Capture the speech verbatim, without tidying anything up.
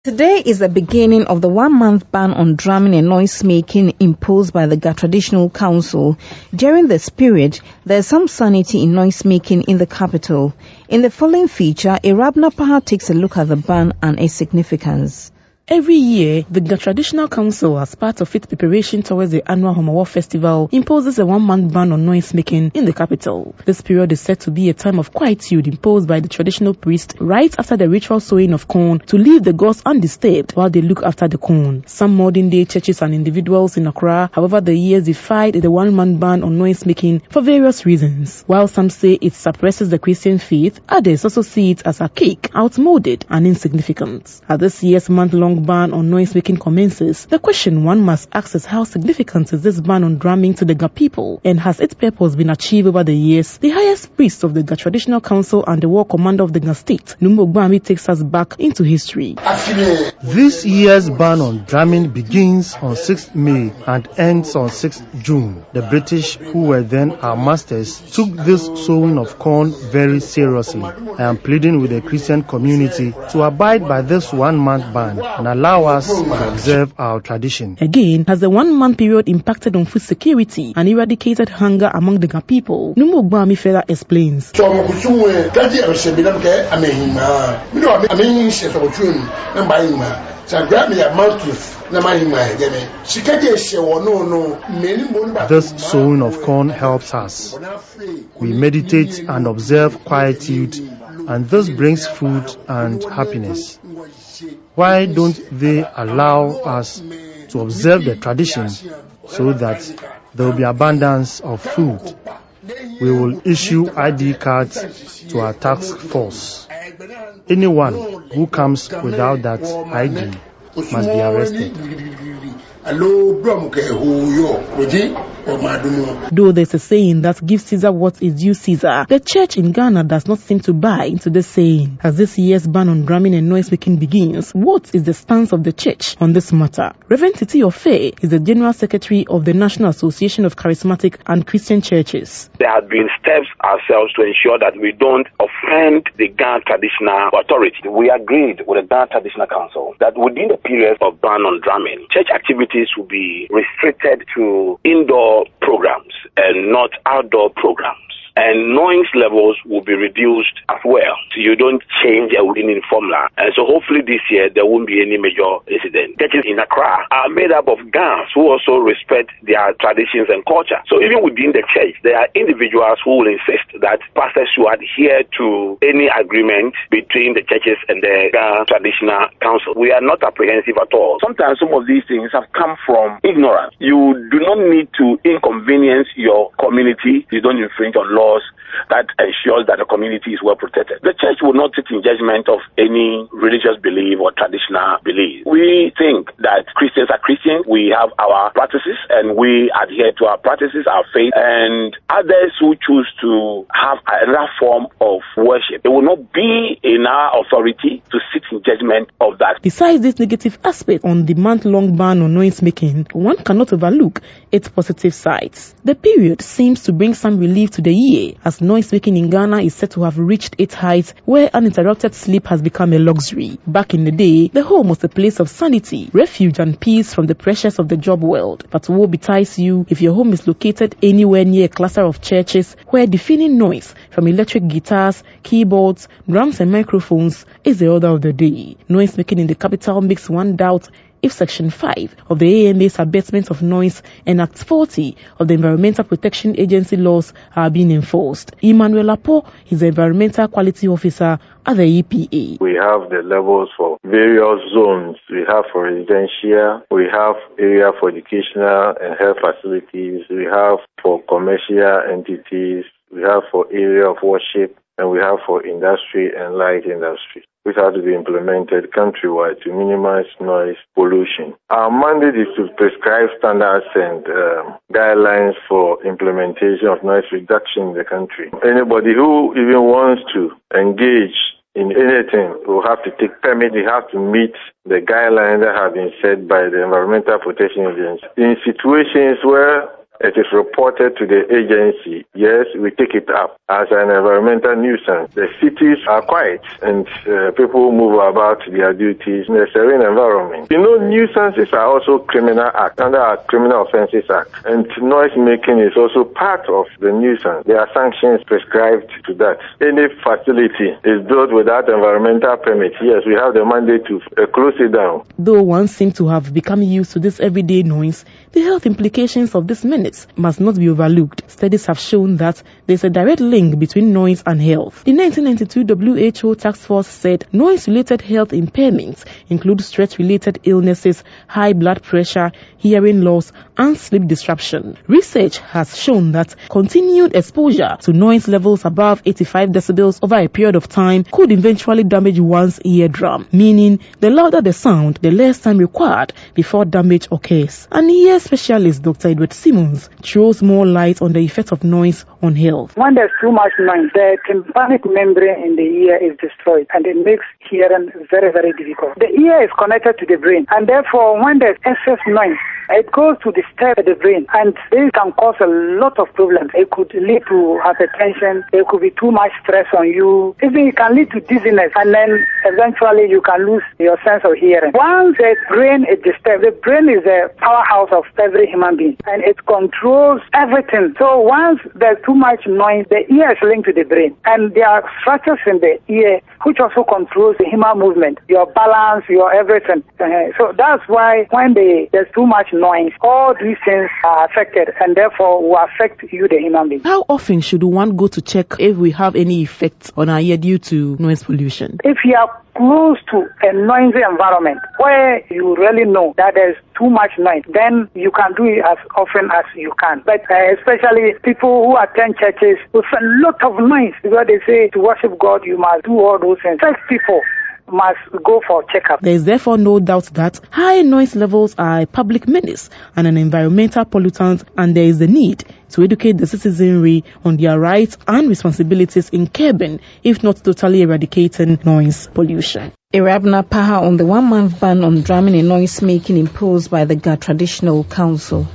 Today is the beginning of the one-month ban on drumming and noise-making imposed by the Ga Traditional Council. During this period, there is some sanity in noise-making in the capital. In the following feature, Irabna Paha takes a look at the ban and its significance. Every year, the Ga Traditional Council, as part of its preparation towards the annual Homawo Festival, imposes a one-month ban on noise-making in the capital. This period is said to be a time of quietude imposed by the traditional priest right after the ritual sowing of corn to leave the gods undisturbed while they look after the corn. Some modern-day churches and individuals in Accra, however, the years defied the one-month ban on noise-making for various reasons. While some say it suppresses the Christian faith, others also see it as archaic, outmoded, and insignificant. At this year's month-long ban on noise-making commences, the question one must ask is how significant is this ban on drumming to the Ga people, and has its purpose been achieved over the years? The highest priest of the Ga Traditional Council and the war commander of the Ga State, Numbo Ogbami, takes us back into history. This year's ban on drumming begins on sixth May and ends on sixth June. The British, who were then our masters, took this sowing of corn very seriously. I am pleading with the Christian community to abide by this one-month ban and allow us to observe our tradition. Again, has the one-month period impacted on food security and eradicated hunger among the Ga people? Numbo Ogbami further explains. This sowing of corn helps us. We meditate and observe quietude, and this brings food and happiness. Why don't they allow us to observe the tradition so that there will be abundance of food? We will issue I D cards to our task force. Anyone who comes without that I D must be arrested. Though there's a saying that give Caesar what is due Caesar, the church in Ghana does not seem to buy into this saying. As this year's ban on drumming and noise-making begins, what is the stance of the church on this matter? Reverend Titi Ofe is the General Secretary of the National Association of Charismatic and Christian Churches. There have been steps ourselves to ensure that we don't offend the Ghana Traditional Authority. We agreed with the Ghana Traditional Council that within the period of ban on drumming, church activities will be restricted to indoor programs and not outdoor programs. And noise levels will be reduced as well. So you don't change a winning formula. And so hopefully this year there won't be any major incident. Churches in Accra are made up of Ghanaians who also respect their traditions and culture. So even within the church, there are individuals who will insist that pastors should adhere to any agreement between the churches and the Ghana Traditional Council. We are not apprehensive at all. Sometimes some of these things have come from ignorance. You do not need to inconvenience your community. You don't infringe on law that ensures that the community is well protected. The church will not sit in judgment of any religious belief or traditional belief. We think that Christians are Christians. We have our practices and we adhere to our practices, our faith, and others who choose to have another form of worship, it will not be in our authority to sit in judgment of that. Besides this negative aspect on the month-long ban on noise making, one cannot overlook its positive sides. The period seems to bring some relief to the year, as noise-making in Ghana is said to have reached its height where uninterrupted sleep has become a luxury. Back in the day, the home was a place of sanity, refuge and peace from the pressures of the job world. But woe betides you if your home is located anywhere near a cluster of churches where deafening noise from electric guitars, keyboards, drums and microphones is the order of the day. Noise-making in the capital makes one doubt if Section five of the A M A's abatement of noise and Act forty of the Environmental Protection Agency laws are being enforced. Emmanuel Apo is the Environmental Quality Officer at the E P A. We have the levels for various zones. We have for residential, we have area for educational and health facilities, we have for commercial entities, we have for area of worship, and we have for industry and light industry, which have to be implemented countrywide to minimize noise pollution. Our mandate is to prescribe standards and um, guidelines for implementation of noise reduction in the country. Anybody who even wants to engage in anything will have to take permit. They have to meet the guidelines that have been set by the Environmental Protection Agency. In situations where it is reported to the agency, yes, we take it up as an environmental nuisance. The cities are quiet and uh, people move about their duties in a serene environment. You know, nuisances are also criminal act under our Criminal Offences Act, and noise making is also part of the nuisance. There are sanctions prescribed to that. Any facility is built without environmental permit, yes, we have the mandate to uh, close it down. Though one seems to have become used to this everyday noise, the health implications of this menace must not be overlooked. Studies have shown that there is a direct link between noise and health. The nineteen ninety-two W H O task force said noise-related health impairments include stress-related illnesses, high blood pressure, hearing loss, and sleep disruption. Research has shown that continued exposure to noise levels above eighty-five decibels over a period of time could eventually damage one's eardrum, meaning the louder the sound, the less time required before damage occurs. An ear specialist, Doctor Edward Simmons, throws more light on the effect of noise on health. When there's too much noise, the tympanic membrane in the ear is destroyed and it makes hearing very, very difficult. The ear is connected to the brain, and therefore when there's excess noise, it goes to disturb the brain, and this can cause a lot of problems. It could lead to hypertension, there could be too much stress on you, even it can lead to dizziness, and then eventually you can lose your sense of hearing. Once the brain is disturbed, the brain is the powerhouse of every human being, and it controls everything. So once there's too much noise, the ear is linked to the brain, and there are structures in the ear which also controls the human movement, your balance, your everything. Uh, so that's why when they, there's too much noise, all these things are affected, and therefore will affect you, the human being. How often should one go to check if we have any effects on our ear due to noise pollution? If you are close to a noisy environment where you really know that there's too much noise, then you can do it as often as you can. But uh, especially people who attend churches with a lot of noise, because they say to worship God you must do all those things. Such people must go for checkup. There is therefore no doubt that high noise levels are a public menace and an environmental pollutant, and there is a need to educate the citizenry on their rights and responsibilities in curbing, if not totally eradicating, noise pollution. Irabna Paha on the one-month ban on drumming and noise-making imposed by the Ga Traditional Council.